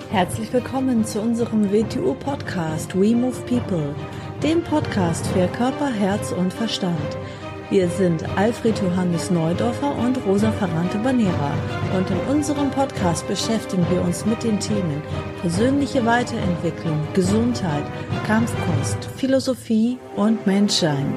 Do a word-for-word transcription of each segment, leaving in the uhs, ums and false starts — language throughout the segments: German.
Herzlich willkommen zu unserem W T U-Podcast We Move People, dem Podcast für Körper, Herz und Verstand. Wir sind Alfred Johannes Neudorfer und Rosa Ferrante-Banera und in unserem Podcast beschäftigen wir uns mit den Themen persönliche Weiterentwicklung, Gesundheit, Kampfkunst, Philosophie und Menschsein.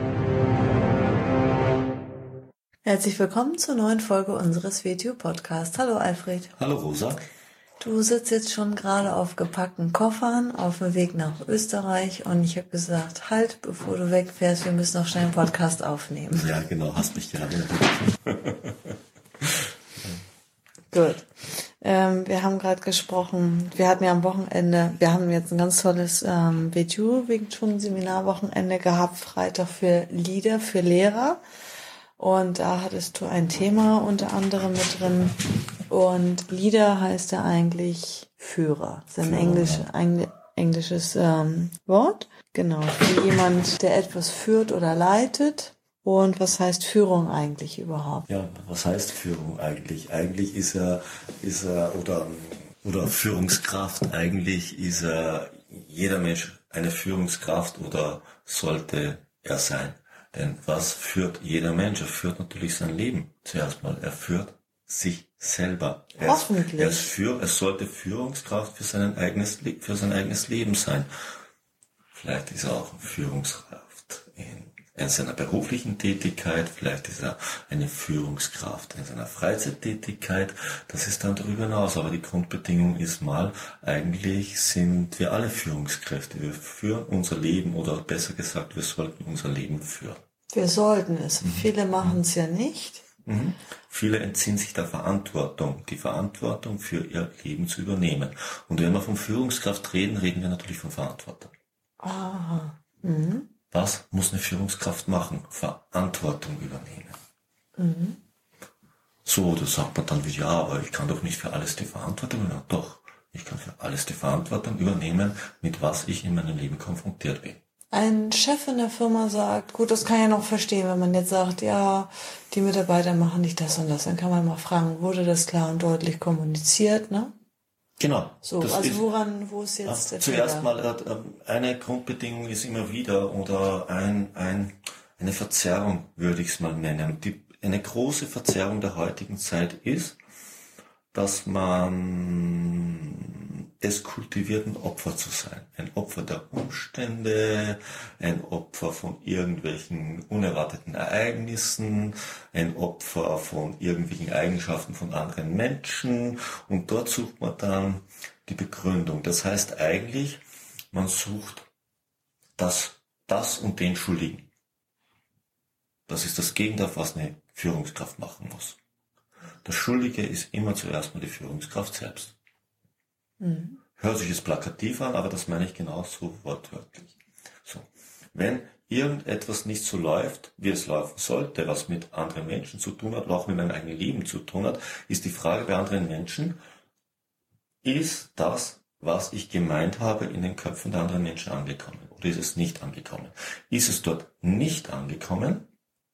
Herzlich willkommen zur neuen Folge unseres W T U-Podcasts. Hallo Alfred. Hallo Rosa. Du sitzt jetzt schon gerade auf gepackten Koffern auf dem Weg nach Österreich und ich habe gesagt, halt, bevor du wegfährst, wir müssen noch schnell einen Podcast aufnehmen. Ja, genau, hast mich gerade. Gut. Ähm, wir haben gerade gesprochen, wir hatten ja am Wochenende, wir haben jetzt ein ganz tolles ähm, W T U Wing Chun Seminarwochenende gehabt, Freitag für Leader, für Lehrer. Und da hattest du ein Thema unter anderem mit drin. Und Leader heißt ja eigentlich Führer. Das ist ein Englisch, ein englisches ähm, Wort. Genau, für jemand, der etwas führt oder leitet. Und was heißt Führung eigentlich überhaupt? Ja, was heißt Führung eigentlich? Eigentlich ist er, ist er oder, oder Führungskraft, eigentlich ist er jeder Mensch eine Führungskraft oder sollte er sein. Denn was führt jeder Mensch? Er führt natürlich sein Leben. Zuerst mal, er führt sich selber. Er ist, er ist für, es sollte Führungskraft für sein eigenes, für sein eigenes Leben sein. Vielleicht ist er auch Führungskraft in, in seiner beruflichen Tätigkeit. Vielleicht ist er eine Führungskraft in seiner Freizeittätigkeit. Das ist dann darüber hinaus. Aber die Grundbedingung ist mal, eigentlich sind wir alle Führungskräfte. Wir führen unser Leben, oder besser gesagt, wir sollten unser Leben führen. Wir sollten es. Mhm. Viele machen es ja nicht. Mhm. Viele entziehen sich der Verantwortung, die Verantwortung für ihr Leben zu übernehmen. Und wenn wir von Führungskraft reden, reden wir natürlich von Verantwortung. Ah. Mhm. Was muss eine Führungskraft machen? Verantwortung übernehmen. Mhm. So, da sagt man dann wie, ja, aber ich kann doch nicht für alles die Verantwortung übernehmen. Doch, ich kann für alles die Verantwortung übernehmen, mit was ich in meinem Leben konfrontiert bin. Ein Chef in der Firma sagt, gut, das kann ich ja noch verstehen, wenn man jetzt sagt, ja, die Mitarbeiter machen nicht das und das, dann kann man mal fragen, wurde das klar und deutlich kommuniziert, ne? Genau. So, also ist, woran, wo ist jetzt der Zuerst Fehler? mal, eine Grundbedingung ist immer wieder, oder ein, ein, eine Verzerrung würde ich es mal nennen. Die, eine große Verzerrung der heutigen Zeit ist, dass man es kultiviert, ein Opfer zu sein. Ein Opfer der Umstände, ein Opfer von irgendwelchen unerwarteten Ereignissen, ein Opfer von irgendwelchen Eigenschaften von anderen Menschen, und dort sucht man dann die Begründung. Das heißt eigentlich, man sucht das, das und den Schuldigen. Das ist das Gegenteil, was eine Führungskraft machen muss. Das Schuldige ist immer zuerst mal die Führungskraft selbst. Mhm. Hört sich jetzt plakativ an, aber das meine ich genauso wortwörtlich. So. Wenn irgendetwas nicht so läuft, wie es laufen sollte, was mit anderen Menschen zu tun hat, auch mit meinem eigenen Leben zu tun hat, ist die Frage bei anderen Menschen, ist das, was ich gemeint habe, in den Köpfen der anderen Menschen angekommen? Oder ist es nicht angekommen? Ist es dort nicht angekommen,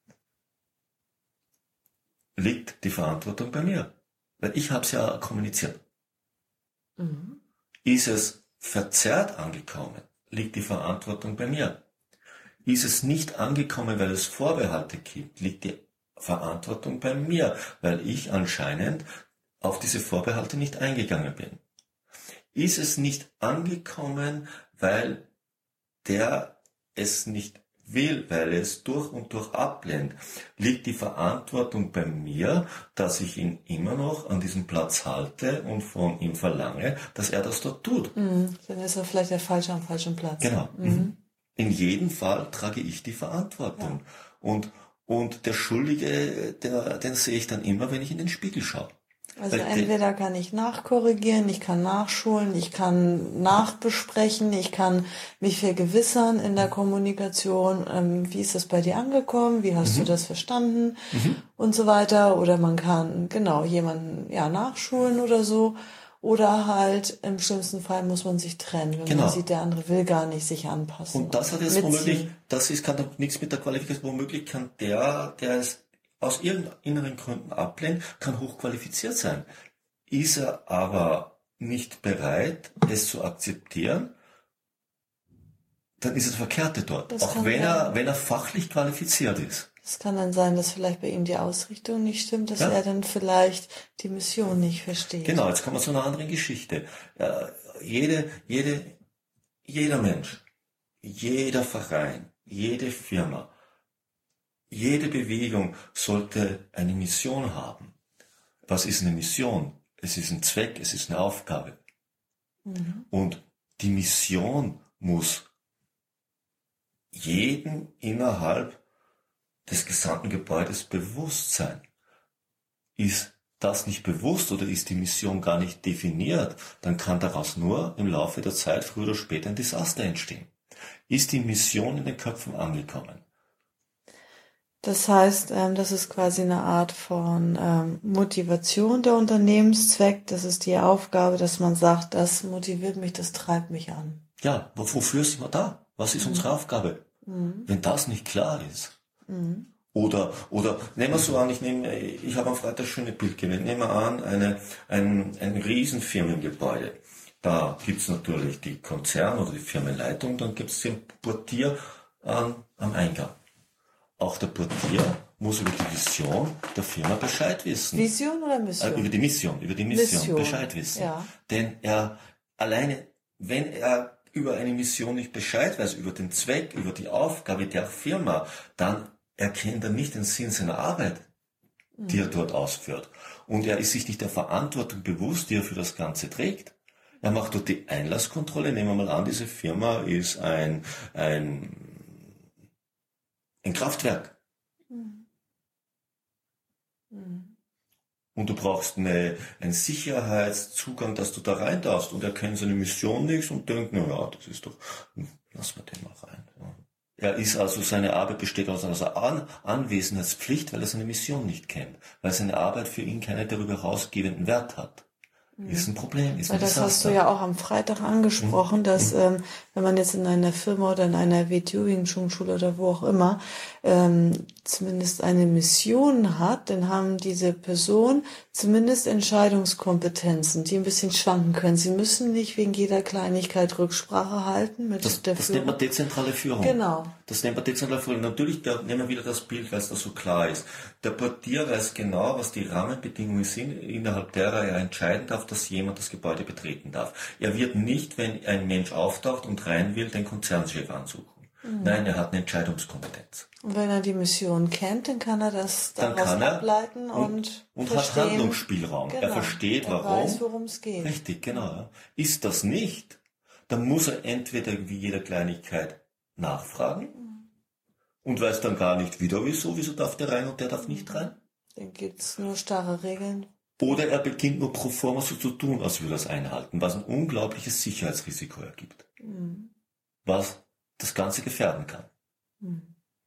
liegt die Verantwortung bei mir. Weil ich habe es ja kommuniziert. Mhm. Ist es verzerrt angekommen, liegt die Verantwortung bei mir. Ist es nicht angekommen, weil es Vorbehalte gibt, liegt die Verantwortung bei mir, weil ich anscheinend auf diese Vorbehalte nicht eingegangen bin. Ist es nicht angekommen, weil der es nicht will, weil er es durch und durch ablehnt, liegt die Verantwortung bei mir, dass ich ihn immer noch an diesem Platz halte und von ihm verlange, dass er das dort tut. Mhm. Dann ist er vielleicht der Falsche am falschen Platz. Genau. Mhm. In jedem Fall trage ich die Verantwortung. Ja. Und, und der Schuldige, der, den sehe ich dann immer, wenn ich in den Spiegel schaue. Also entweder kann ich nachkorrigieren, ich kann nachschulen, ich kann nachbesprechen, ich kann mich vergewissern in der Kommunikation, ähm, wie ist das bei dir angekommen, wie hast mhm. du das verstanden mhm. und so weiter. Oder man kann genau jemanden ja nachschulen oder so. Oder halt im schlimmsten Fall muss man sich trennen, wenn genau. man sieht, der andere will gar nicht sich anpassen. Und das hat jetzt womöglich, das ist, kann doch nichts mit der Qualifikation, womöglich kann der, der es aus irgendeinen inneren Gründen ablehnt, kann hochqualifiziert sein. Ist er aber nicht bereit, es zu akzeptieren, dann ist es Verkehrte dort. Das auch wenn sein. er, wenn er fachlich qualifiziert ist. Es kann dann sein, dass vielleicht bei ihm die Ausrichtung nicht stimmt, dass Ja. er dann vielleicht die Mission nicht versteht. Genau, jetzt kommen wir zu einer anderen Geschichte. Ja, jede, jede, jeder Mensch, jeder Verein, jede Firma, jede Bewegung sollte eine Mission haben. Was ist eine Mission? Es ist ein Zweck, es ist eine Aufgabe. Mhm. Und die Mission muss jedem innerhalb des gesamten Gebäudes bewusst sein. Ist das nicht bewusst oder ist die Mission gar nicht definiert, dann kann daraus nur im Laufe der Zeit früher oder später ein Desaster entstehen. Ist die Mission in den Köpfen angekommen? Das heißt, ähm, das ist quasi eine Art von ähm, Motivation der Unternehmenszweck. Das ist die Aufgabe, dass man sagt, das motiviert mich, das treibt mich an. Ja, wofür sind wir da? Was ist unsere Aufgabe? Mhm. Wenn das nicht klar ist. Mhm. Oder, oder, nehmen wir so an, ich nehme, ich habe am Freitag das schöne Bild gewählt. Nehmen wir an, eine, ein, ein Riesenfirmengebäude. Da gibt's natürlich die Konzern- oder die Firmenleitung, dann gibt's den Portier an, am Eingang. Auch der Portier muss über die Vision der Firma Bescheid wissen. Vision oder Mission? Äh, über die Mission, über die Mission, Mission. Bescheid wissen. Ja. Denn er alleine, wenn er über eine Mission nicht Bescheid weiß, über den Zweck, über die Aufgabe der Firma, dann erkennt er nicht den Sinn seiner Arbeit, die er dort ausführt. Und er ist sich nicht der Verantwortung bewusst, die er für das Ganze trägt. Er macht dort die Einlasskontrolle. Nehmen wir mal an, diese Firma ist ein, ein, ein Kraftwerk. Mhm. Mhm. Und du brauchst eine, einen Sicherheitszugang, dass du da rein darfst. Und er kennt seine Mission nicht und denkt, na ja, das ist doch, lass mal den mal rein. Ja. Er ist also, seine Arbeit besteht aus einer An Anwesenheitspflicht, weil er seine Mission nicht kennt. Weil seine Arbeit für ihn keinen darüber hinausgehenden Wert hat. Ist ein Problem, ist ein Weil das Desaster. hast du ja auch am Freitag angesprochen, Mhm. dass ähm, wenn man jetzt in einer Firma oder in einer W T U Wing Chun Schule oder wo auch immer ähm, zumindest eine Mission hat, dann haben diese Personen zumindest Entscheidungskompetenzen, die ein bisschen schwanken können. Sie müssen nicht wegen jeder Kleinigkeit Rücksprache halten mit Das, der das Führung. nennt man dezentrale Führung. Genau. Das nennt man dezentrale Führung. Natürlich, da nehmen wir wieder das Bild, weil es da so klar ist. Der Portier weiß genau, was die Rahmenbedingungen sind, innerhalb derer er entscheiden darf, dass jemand das Gebäude betreten darf. Er wird nicht, wenn ein Mensch auftaucht und rein will, den Konzernchef ansuchen. Mhm. Nein, er hat eine Entscheidungskompetenz. Und wenn er die Mission kennt, dann kann er das Dann daraus kann er ableiten und, und, und verstehen. hat Handlungsspielraum. Genau. Er versteht, er warum. weiß, worum es geht. Richtig, genau. Ja. Ist das nicht, dann muss er entweder wie jeder Kleinigkeit nachfragen und weiß dann gar nicht wieder wieso, wieso darf der rein und der darf nicht rein. Dann gibt's nur starre Regeln. Oder er beginnt nur pro forma so zu tun, als würde er es einhalten, was ein unglaubliches Sicherheitsrisiko ergibt. Mhm. Was das Ganze gefährden kann. Mhm.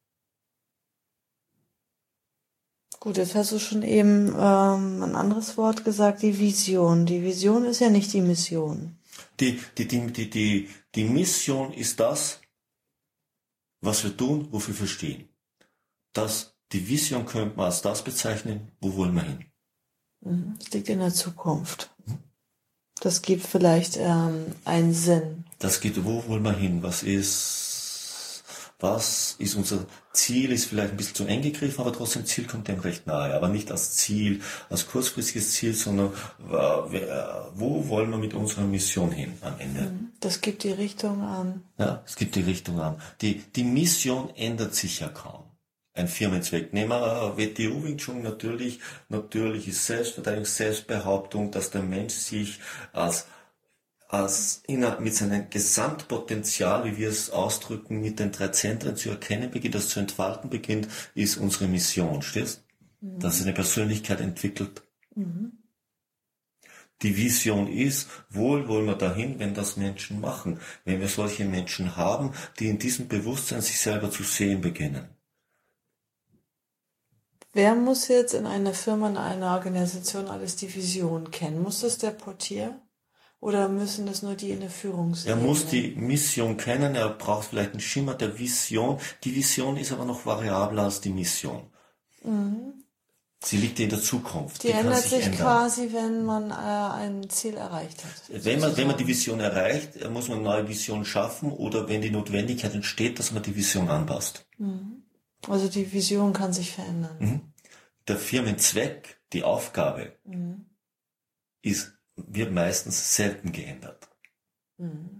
Gut, jetzt hast du schon eben ähm, ein anderes Wort gesagt, die Vision. Die Vision ist ja nicht die Mission. Die, die, die, die, die, die Mission ist das, was wir tun, wofür wir stehen. Das, die Vision könnte man als das bezeichnen, wo wollen wir hin. Mhm. Das liegt in der Zukunft. Das gibt vielleicht ähm, einen Sinn. Das geht, wo wollen wir hin? Was ist, was ist unser Ziel? Ist vielleicht ein bisschen zu eng gegriffen, aber trotzdem Ziel kommt dem recht nahe. Aber nicht als Ziel, als kurzfristiges Ziel, sondern wo wollen wir mit unserer Mission hin am Ende? Das gibt die Richtung an. Ja, es gibt die Richtung an. Die, die Mission ändert sich ja kaum. Ein Firmenzweck. Nehmen wir W T U Wing Chun natürlich, natürlich ist Selbstverteidigung, Selbstbehauptung, dass der Mensch sich als, als inner, mit seinem Gesamtpotenzial, wie wir es ausdrücken, mit den drei Zentren zu erkennen beginnt, das zu entfalten beginnt, ist unsere Mission, stehst? Mhm. Dass eine Persönlichkeit entwickelt. Mhm. Die Vision ist, wohl wollen wir dahin, wenn das Menschen machen, wenn wir solche Menschen haben, die in diesem Bewusstsein sich selber zu sehen beginnen. Wer muss jetzt in einer Firma, in einer Organisation alles die Vision kennen? Muss das der Portier? Oder müssen das nur die in der Führungsebene? Er muss die Mission kennen, er braucht vielleicht einen Schimmer der Vision. Die Vision ist aber noch variabler als die Mission. Mhm. Sie liegt in der Zukunft. Die, die ändert sich, sich quasi, wenn man äh, ein Ziel erreicht hat. Wenn man, wenn man die Vision erreicht, muss man eine neue Vision schaffen oder wenn die Notwendigkeit entsteht, dass man die Vision anpasst. Mhm. Also die Vision kann sich verändern. Mhm. Der Firmenzweck, die Aufgabe, mhm. ist, wird meistens selten geändert. Mhm.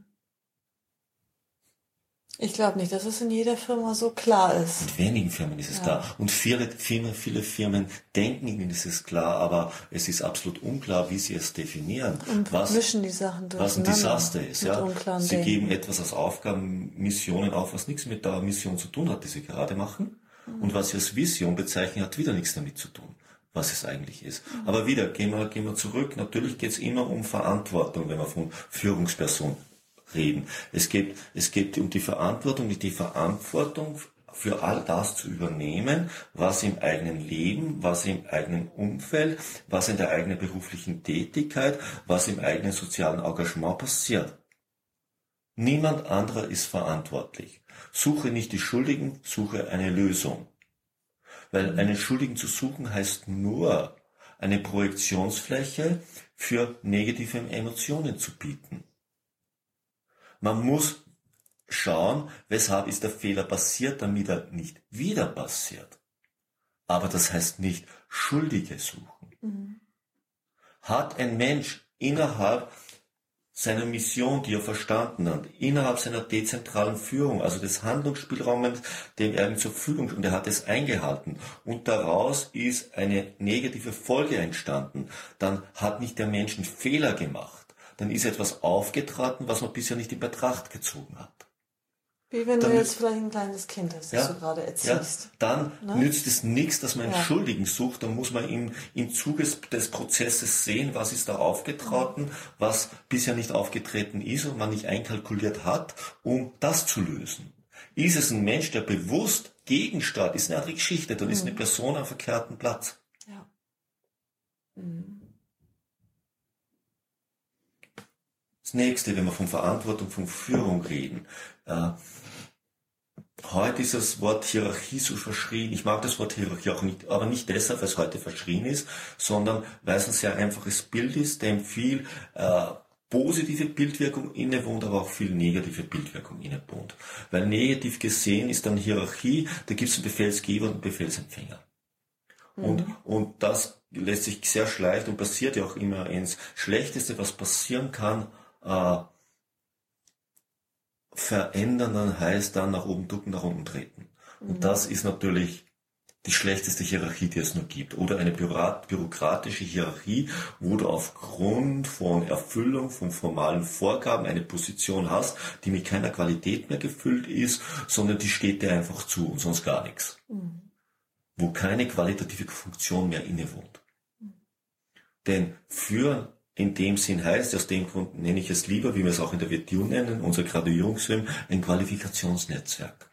Ich glaube nicht, dass es in jeder Firma so klar ist. In wenigen Firmen ist es ja. klar. Und viele Firmen, viele Firmen denken, ihnen ist es klar, aber es ist absolut unklar, wie sie es definieren. Und was, mischen die Sachen was ein Desaster ist. Ja. Sie Denken. geben etwas als Aufgaben, Missionen auf, was nichts mit der Mission zu tun hat, die sie gerade machen. Mhm. Und was sie als Vision bezeichnen, hat wieder nichts damit zu tun, was es eigentlich ist. Mhm. Aber wieder, gehen wir, gehen wir zurück. Natürlich geht es immer um Verantwortung, wenn wir von Führungsperson reden. Es geht, es geht um die Verantwortung, die Verantwortung für all das zu übernehmen, was im eigenen Leben, was im eigenen Umfeld, was in der eigenen beruflichen Tätigkeit, was im eigenen sozialen Engagement passiert. Niemand anderer ist verantwortlich. Suche nicht die Schuldigen, suche eine Lösung. Weil einen Schuldigen zu suchen heißt nur, eine Projektionsfläche für negative Emotionen zu bieten. Man muss schauen, weshalb ist der Fehler passiert, damit er nicht wieder passiert. Aber das heißt nicht Schuldige suchen. Mhm. Hat ein Mensch innerhalb seiner Mission, die er verstanden hat, innerhalb seiner dezentralen Führung, also des Handlungsspielraumes, den er ihm zur Verfügung steht, und er hat es eingehalten, und daraus ist eine negative Folge entstanden, dann hat nicht der Mensch einen Fehler gemacht. Dann ist etwas aufgetreten, was man bisher nicht in Betracht gezogen hat. Wie wenn dann, du jetzt vielleicht ein kleines Kind hast, das ja, du gerade erziehst. Ja, dann ne? nützt es nichts, dass man einen ja. Schuldigen sucht. Dann muss man im, im Zuge des Prozesses sehen, was ist da aufgetreten, mhm. was bisher nicht aufgetreten ist und man nicht einkalkuliert hat, um das zu lösen. Ist es ein Mensch, der bewusst gegensteuert, ist eine andere Geschichte. Dann mhm. ist eine Person am verkehrten Platz. Ja. Mhm. Das nächste, wenn wir von Verantwortung, von Führung reden. Äh, heute ist das Wort Hierarchie so verschrien. Ich mag das Wort Hierarchie auch nicht, aber nicht deshalb, weil es heute verschrien ist, sondern weil es ein sehr einfaches Bild ist, dem viel äh, positive Bildwirkung innewohnt, aber auch viel negative Bildwirkung innewohnt. Weil negativ gesehen ist dann Hierarchie, da gibt es einen Befehlsgeber und einen Befehlsempfänger. Mhm. Und, und das lässt sich sehr schleicht und passiert ja auch immer ins Schlechteste, was passieren kann, Äh, verändern, dann heißt dann nach oben ducken, nach unten treten. Mhm. Und das ist natürlich die schlechteste Hierarchie, die es nur gibt. Oder eine bürokratische Hierarchie, wo du aufgrund von Erfüllung von formalen Vorgaben eine Position hast, die mit keiner Qualität mehr gefüllt ist, sondern die steht dir einfach zu und sonst gar nichts. Mhm. Wo keine qualitative Funktion mehr innewohnt. Mhm. Denn für in dem Sinn heißt, aus dem Grund nenne ich es lieber, wie wir es auch in der W T U nennen, unser Graduierungsfilm, ein Qualifikationsnetzwerk.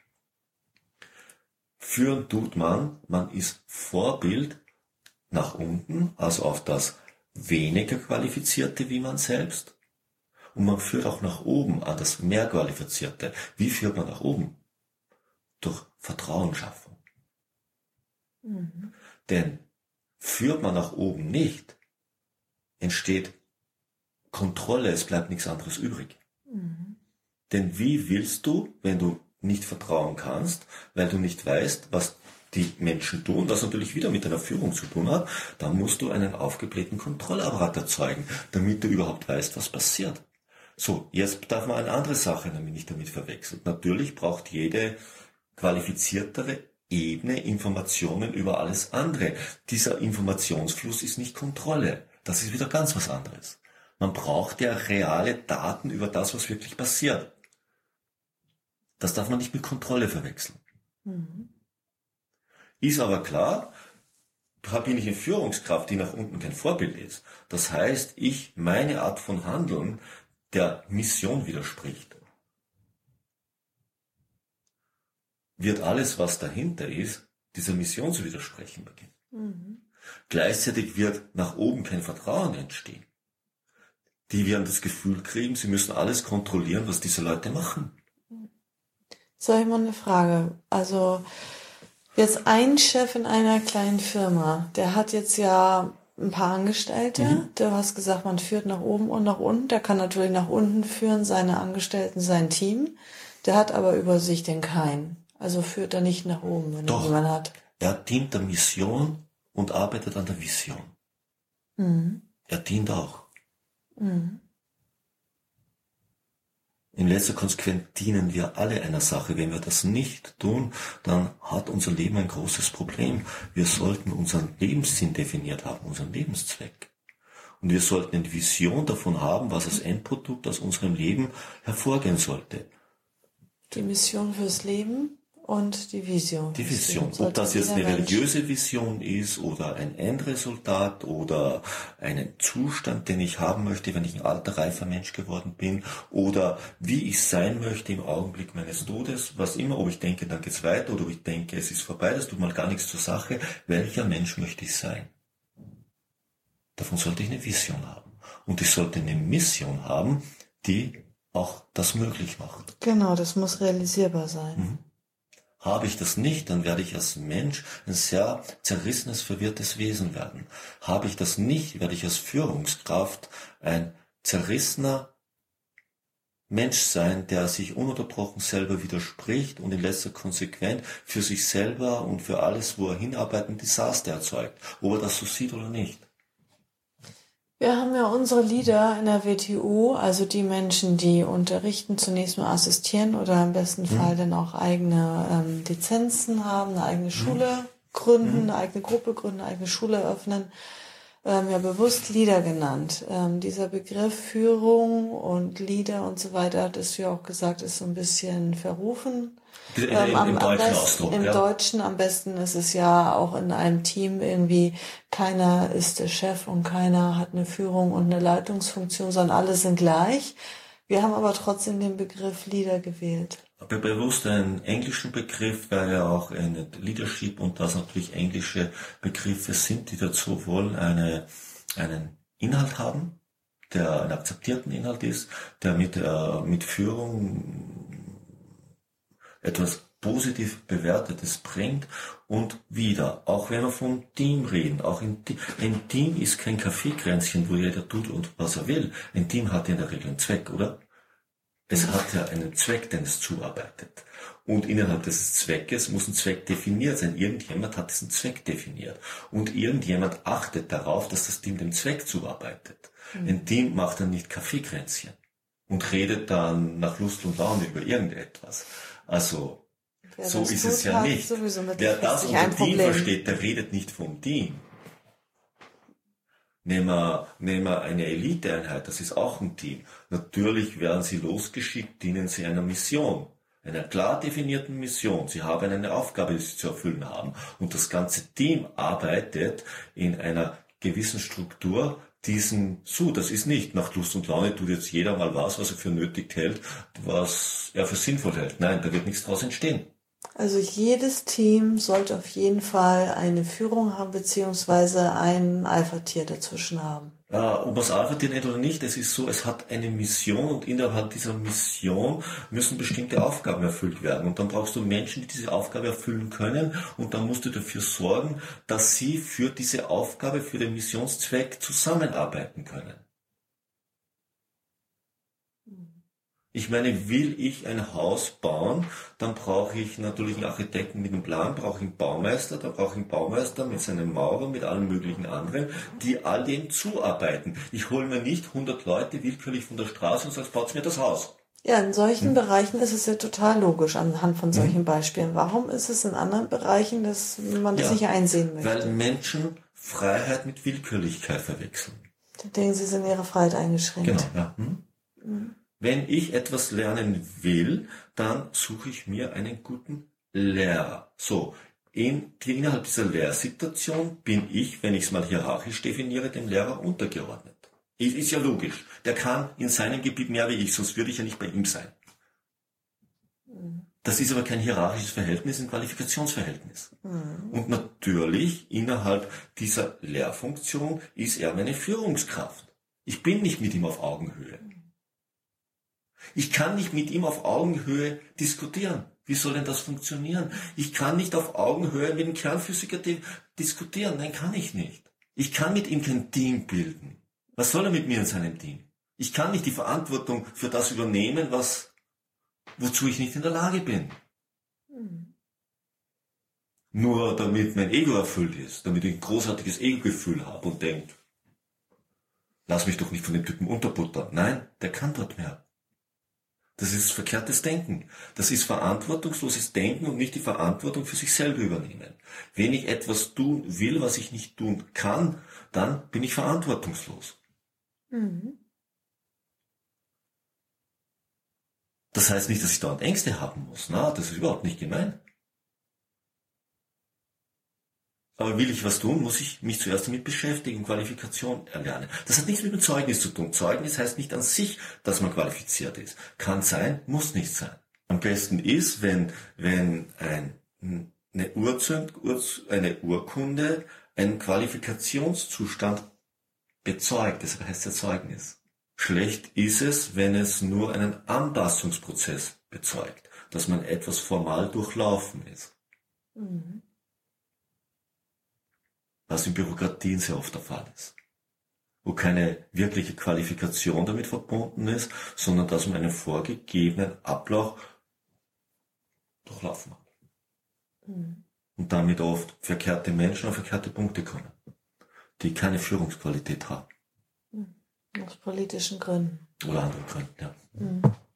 Führen tut man, man ist Vorbild nach unten, also auf das weniger Qualifizierte wie man selbst. Und man führt auch nach oben an das mehr Qualifizierte. Wie führt man nach oben? Durch Vertrauensschaffung. Mhm. Denn führt man nach oben nicht, entsteht Kontrolle, es bleibt nichts anderes übrig. Mhm. Denn wie willst du, wenn du nicht vertrauen kannst, weil du nicht weißt, was die Menschen tun, was natürlich wieder mit deiner Führung zu tun hat, dann musst du einen aufgeblähten Kontrollapparat erzeugen, damit du überhaupt weißt, was passiert. So, jetzt darf man eine andere Sache nämlich nicht damit verwechseln. Natürlich braucht jede qualifiziertere Ebene Informationen über alles andere. Dieser Informationsfluss ist nicht Kontrolle. Das ist wieder ganz was anderes. Man braucht ja reale Daten über das, was wirklich passiert. Das darf man nicht mit Kontrolle verwechseln. Mhm. Ist aber klar, da bin ich eine Führungskraft, die nach unten kein Vorbild ist. Das heißt, ich, meine Art von Handeln der Mission widerspricht. Wird alles, was dahinter ist, dieser Mission zu widersprechen beginnen. Mhm. Gleichzeitig wird nach oben kein Vertrauen entstehen. Die werden das Gefühl kriegen, sie müssen alles kontrollieren, was diese Leute machen. Jetzt habe ich mal eine Frage. Also Jetzt ein Chef in einer kleinen Firma, der hat jetzt ja ein paar Angestellte. Mhm. Du hast gesagt, man führt nach oben und nach unten. Der kann natürlich nach unten führen, seine Angestellten, sein Team. Der hat aber über sich den keinen. Also führt er nicht nach oben, wenn Doch, er jemanden hat. Er dient der Mission und arbeitet an der Vision. Mhm. Er dient auch. Mhm. In letzter Konsequenz dienen wir alle einer Sache. Wenn wir das nicht tun, dann hat unser Leben ein großes Problem. Wir sollten unseren Lebenssinn definiert haben, unseren Lebenszweck. Und wir sollten eine Vision davon haben, was als Endprodukt aus unserem Leben hervorgehen sollte. Die Mission fürs Leben und die Vision. Die Vision. Ob das jetzt eine religiöse Vision ist oder ein Endresultat oder einen Zustand, den ich haben möchte, wenn ich ein alter, reifer Mensch geworden bin, oder wie ich sein möchte im Augenblick meines Todes, was immer, ob ich denke, dann geht's weiter, oder ob ich denke, es ist vorbei, das tut mal gar nichts zur Sache. Welcher Mensch möchte ich sein? Davon sollte ich eine Vision haben. Und ich sollte eine Mission haben, die auch das möglich macht. Genau, das muss realisierbar sein. Mhm. Habe ich das nicht, dann werde ich als Mensch ein sehr zerrissenes, verwirrtes Wesen werden. Habe ich das nicht, werde ich als Führungskraft ein zerrissener Mensch sein, der sich ununterbrochen selber widerspricht und in letzter Konsequenz für sich selber und für alles, wo er hinarbeitet, ein Desaster erzeugt. Ob er das so sieht oder nicht. Wir haben ja unsere Leader in der W T U, also die Menschen, die unterrichten, zunächst mal assistieren oder im besten mhm. Fall dann auch eigene ähm, Lizenzen haben, eine eigene Schule mhm. gründen, eine eigene Gruppe gründen, eine eigene Schule eröffnen, ähm, ja bewusst Leader genannt. Ähm, dieser Begriff Führung und Leader und so weiter, das du ja auch gesagt, ist so ein bisschen verrufen. In, in, ähm, am, Im deutschen besten, Ausdruck, Im ja. Deutschen am besten ist es ja auch in einem Team irgendwie, keiner ist der Chef und keiner hat eine Führung und eine Leitungsfunktion, sondern alle sind gleich. Wir haben aber trotzdem den Begriff Leader gewählt. Aber bewusst einen englischen Begriff, weil ja auch ein Leadership und das natürlich englische Begriffe sind, die dazu wohl eine, einen Inhalt haben, der einen akzeptierten Inhalt ist, der mit, äh, mit Führung etwas positiv Bewertetes bringt und wieder, auch wenn wir vom Team reden, auch ein Team, ein Team ist kein Kaffeekränzchen, wo jeder tut und was er will. Ein Team hat ja in der Regel einen Zweck, oder? Es hat ja einen Zweck, den es zuarbeitet. Und innerhalb des Zweckes muss ein Zweck definiert sein. Irgendjemand hat diesen Zweck definiert. Und irgendjemand achtet darauf, dass das Team dem Zweck zuarbeitet. Mhm. Ein Team macht dann nicht Kaffeekränzchen und redet dann nach Lust und Laune über irgendetwas. Also, wer so ist es ja nicht. Wer das unter Team versteht, der redet nicht vom Team. Nehmen wir, nehmen wir eine Eliteeinheit, das ist auch ein Team. Natürlich werden sie losgeschickt, dienen sie einer Mission, einer klar definierten Mission. Sie haben eine Aufgabe, die sie zu erfüllen haben. Und das ganze Team arbeitet in einer gewissen Struktur diesen zu. Das ist nicht nach Lust und Laune tut jetzt jeder mal was, was er für nötig hält, was er für sinnvoll hält. Nein, da wird nichts draus entstehen. Also jedes Team sollte auf jeden Fall eine Führung haben, beziehungsweise ein Alpha-Tier dazwischen haben. Ja, ob es Alpha-Tier nennt oder nicht, es ist so, es hat eine Mission und innerhalb dieser Mission müssen bestimmte Aufgaben erfüllt werden. Und dann brauchst du Menschen, die diese Aufgabe erfüllen können und dann musst du dafür sorgen, dass sie für diese Aufgabe, für den Missionszweck zusammenarbeiten können. Ich meine, will ich ein Haus bauen, dann brauche ich natürlich einen Architekten mit einem Plan, brauche ich einen Baumeister, dann brauche ich einen Baumeister mit seinem Maurer, mit allen möglichen anderen, die all dem zuarbeiten. Ich hole mir nicht hundert Leute willkürlich von der Straße und sage, baut mir das Haus. Ja, in solchen hm. Bereichen ist es ja total logisch anhand von solchen hm. Beispielen. Warum ist es in anderen Bereichen, dass man das ja, nicht einsehen möchte? Weil Menschen Freiheit mit Willkürlichkeit verwechseln. Da denken sie, sind in ihrer Freiheit eingeschränkt. Genau, ja. Hm. Hm. Wenn ich etwas lernen will, dann suche ich mir einen guten Lehrer. So, in, innerhalb dieser Lehrsituation bin ich, wenn ich es mal hierarchisch definiere, dem Lehrer untergeordnet. Ist ja logisch. Der kann in seinem Gebiet mehr wie ich, sonst würde ich ja nicht bei ihm sein. Das ist aber kein hierarchisches Verhältnis, ein Qualifikationsverhältnis. Mhm. Und natürlich, innerhalb dieser Lehrfunktion ist er meine Führungskraft. Ich bin nicht mit ihm auf Augenhöhe. Ich kann nicht mit ihm auf Augenhöhe diskutieren. Wie soll denn das funktionieren? Ich kann nicht auf Augenhöhe mit dem Kernphysiker di- diskutieren. Nein, kann ich nicht. Ich kann mit ihm kein Team bilden. Was soll er mit mir in seinem Team? Ich kann nicht die Verantwortung für das übernehmen, was, wozu ich nicht in der Lage bin. Mhm. Nur damit mein Ego erfüllt ist, damit ich ein großartiges Ego-Gefühl habe und denke, lass mich doch nicht von dem Typen unterbuttern. Nein, der kann dort mehr. Das ist verkehrtes Denken. Das ist verantwortungsloses Denken und nicht die Verantwortung für sich selber übernehmen. Wenn ich etwas tun will, was ich nicht tun kann, dann bin ich verantwortungslos. Mhm. Das heißt nicht, dass ich dauernd Ängste haben muss. Na, das ist überhaupt nicht gemeint. Aber will ich was tun, muss ich mich zuerst damit beschäftigen, Qualifikation erlernen. Das hat nichts mit dem Zeugnis zu tun. Zeugnis heißt nicht an sich, dass man qualifiziert ist. Kann sein, muss nicht sein. Am besten ist, wenn, wenn ein, eine, Urzund, eine Urkunde einen Qualifikationszustand bezeugt. Deshalb heißt es Zeugnis. Schlecht ist es, wenn es nur einen Anpassungsprozess bezeugt, dass man etwas formal durchlaufen ist. Mhm. Was in Bürokratien sehr oft der Fall ist. Wo keine wirkliche Qualifikation damit verbunden ist, sondern dass man einen vorgegebenen Ablauf durchlaufen hat. Mhm. Und damit oft verkehrte Menschen auf verkehrte Punkte kommen, die keine Führungsqualität haben. Mhm. Aus politischen Gründen. Oder anderen Gründen, ja. Mhm.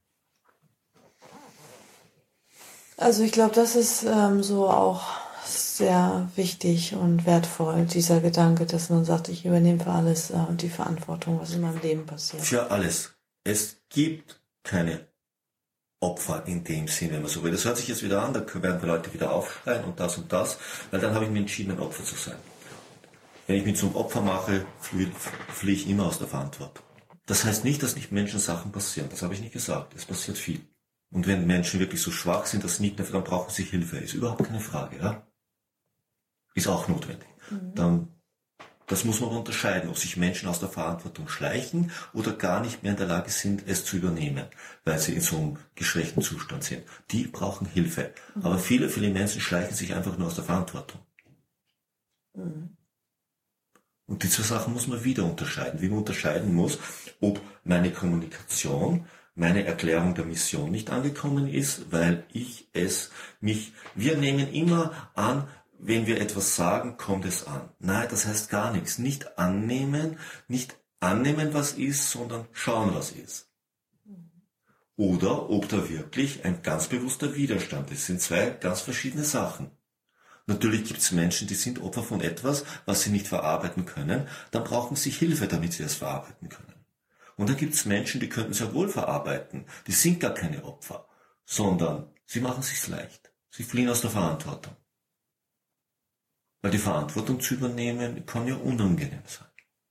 Also ich glaube, das ist ähm, so auch sehr wichtig und wertvoll, dieser Gedanke, dass man sagt, ich übernehme für alles äh, die Verantwortung, was in meinem Leben passiert. Für alles. Es gibt keine Opfer in dem Sinn, wenn man so will. Das hört sich jetzt wieder an, da werden die Leute wieder aufschreien und das und das, weil dann habe ich mich entschieden, ein Opfer zu sein. Wenn ich mich zum Opfer mache, fliehe flie ich immer aus der Verantwortung. Das heißt nicht, dass nicht Menschen Sachen passieren. Das habe ich nicht gesagt. Es passiert viel. Und wenn Menschen wirklich so schwach sind, dass nicht mehr, dann brauchen sie Hilfe. Ist überhaupt keine Frage, ja? Ist auch notwendig. Mhm. Dann, das muss man unterscheiden, ob sich Menschen aus der Verantwortung schleichen oder gar nicht mehr in der Lage sind, es zu übernehmen, weil sie in so einem geschwächten Zustand sind. Die brauchen Hilfe. Mhm. Aber viele, viele Menschen schleichen sich einfach nur aus der Verantwortung. Mhm. Und die zwei Sachen muss man wieder unterscheiden. Wie man unterscheiden muss, ob meine Kommunikation, meine Erklärung der Mission nicht angekommen ist, weil ich es mich, wir nehmen immer an, wenn wir etwas sagen, kommt es an. Nein, das heißt gar nichts. Nicht annehmen, nicht annehmen, was ist, sondern schauen, was ist. Oder ob da wirklich ein ganz bewusster Widerstand ist. Das sind zwei ganz verschiedene Sachen. Natürlich gibt es Menschen, die sind Opfer von etwas, was sie nicht verarbeiten können. Dann brauchen sie Hilfe, damit sie es verarbeiten können. Und dann gibt es Menschen, die könnten es ja wohl verarbeiten. Die sind gar keine Opfer, sondern sie machen es sich leicht. Sie fliehen aus der Verantwortung. Weil die Verantwortung zu übernehmen, kann ja unangenehm sein.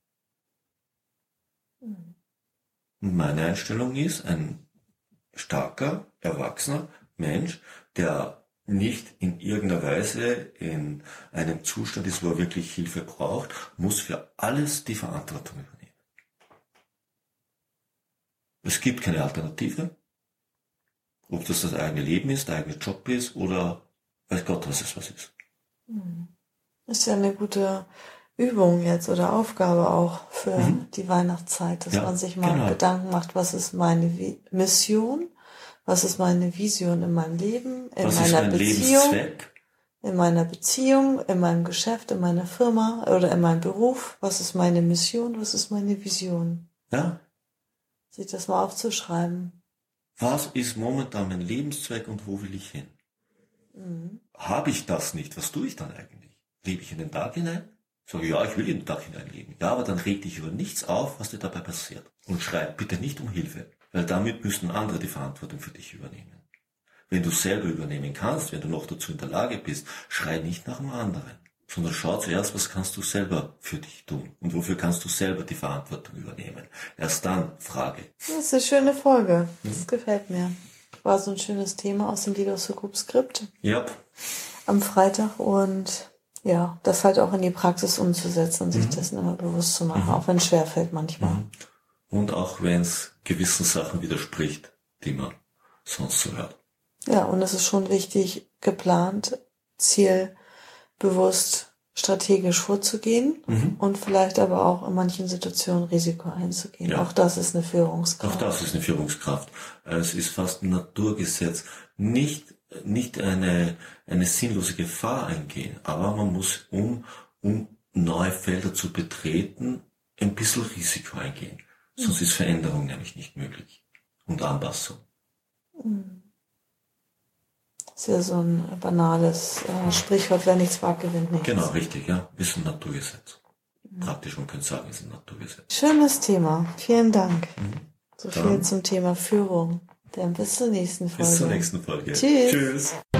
Mhm. Und meine Einstellung ist, ein starker, erwachsener Mensch, der nicht in irgendeiner Weise in einem Zustand ist, wo er wirklich Hilfe braucht, muss für alles die Verantwortung übernehmen. Es gibt keine Alternative. Ob das das eigene Leben ist, der eigene Job ist oder weiß Gott, was es was ist. Das ist ja eine gute Übung jetzt oder Aufgabe auch für mhm. die Weihnachtszeit, dass ja, man sich mal genau. Gedanken macht, was ist meine Mission, was ist meine Vision in meinem Leben, in was meiner ist mein Beziehung, Lebenszweck? in meiner Beziehung, in meinem Geschäft, in meiner Firma oder in meinem Beruf, was ist meine Mission, was ist meine Vision. Ja. Sich das mal aufzuschreiben. Was ist momentan mein Lebenszweck und wo will ich hin? Mhm. Habe ich das nicht, was tue ich dann eigentlich? Lebe ich in den Tag hinein? Sage, ja, ich will in den Tag hineinleben. Ja, aber dann reg dich über nichts auf, was dir dabei passiert. Und schreib bitte nicht um Hilfe, weil damit müssen andere die Verantwortung für dich übernehmen. Wenn du selber übernehmen kannst, wenn du noch dazu in der Lage bist, schrei nicht nach dem anderen, sondern schau zuerst, was kannst du selber für dich tun und wofür kannst du selber die Verantwortung übernehmen. Erst dann frage. Das ist eine schöne Folge. Das mhm. gefällt mir. War so ein schönes Thema aus dem Leaders for Group Skript. Ja. Am Freitag und ja, das halt auch in die Praxis umzusetzen und sich mhm. dessen immer bewusst zu machen, mhm. auch wenn es schwerfällt manchmal. Mhm. Und auch wenn es gewissen Sachen widerspricht, die man sonst so hört. Ja, und es ist schon wichtig, geplant, zielbewusst, strategisch vorzugehen Mhm. und vielleicht aber auch in manchen Situationen Risiko einzugehen. Ja. Auch das ist eine Führungskraft. Auch das ist eine Führungskraft. Es ist fast ein Naturgesetz. Nicht, nicht eine, eine sinnlose Gefahr eingehen, aber man muss, um, um neue Felder zu betreten, ein bisschen Risiko eingehen. Sonst ist Veränderung nämlich nicht möglich. Und Anpassung. Das ist ja so ein banales äh, Sprichwort, wer nichts wagt, gewinnt nichts. Genau, richtig, ja. Ist ein Naturgesetz. Praktisch, man könnte sagen, ist ein Naturgesetz. Schönes Thema. Vielen Dank. So Dann viel zum Thema Führung. Dann bis zur nächsten Folge. bis zur nächsten Folge. Tschüss. Tschüss.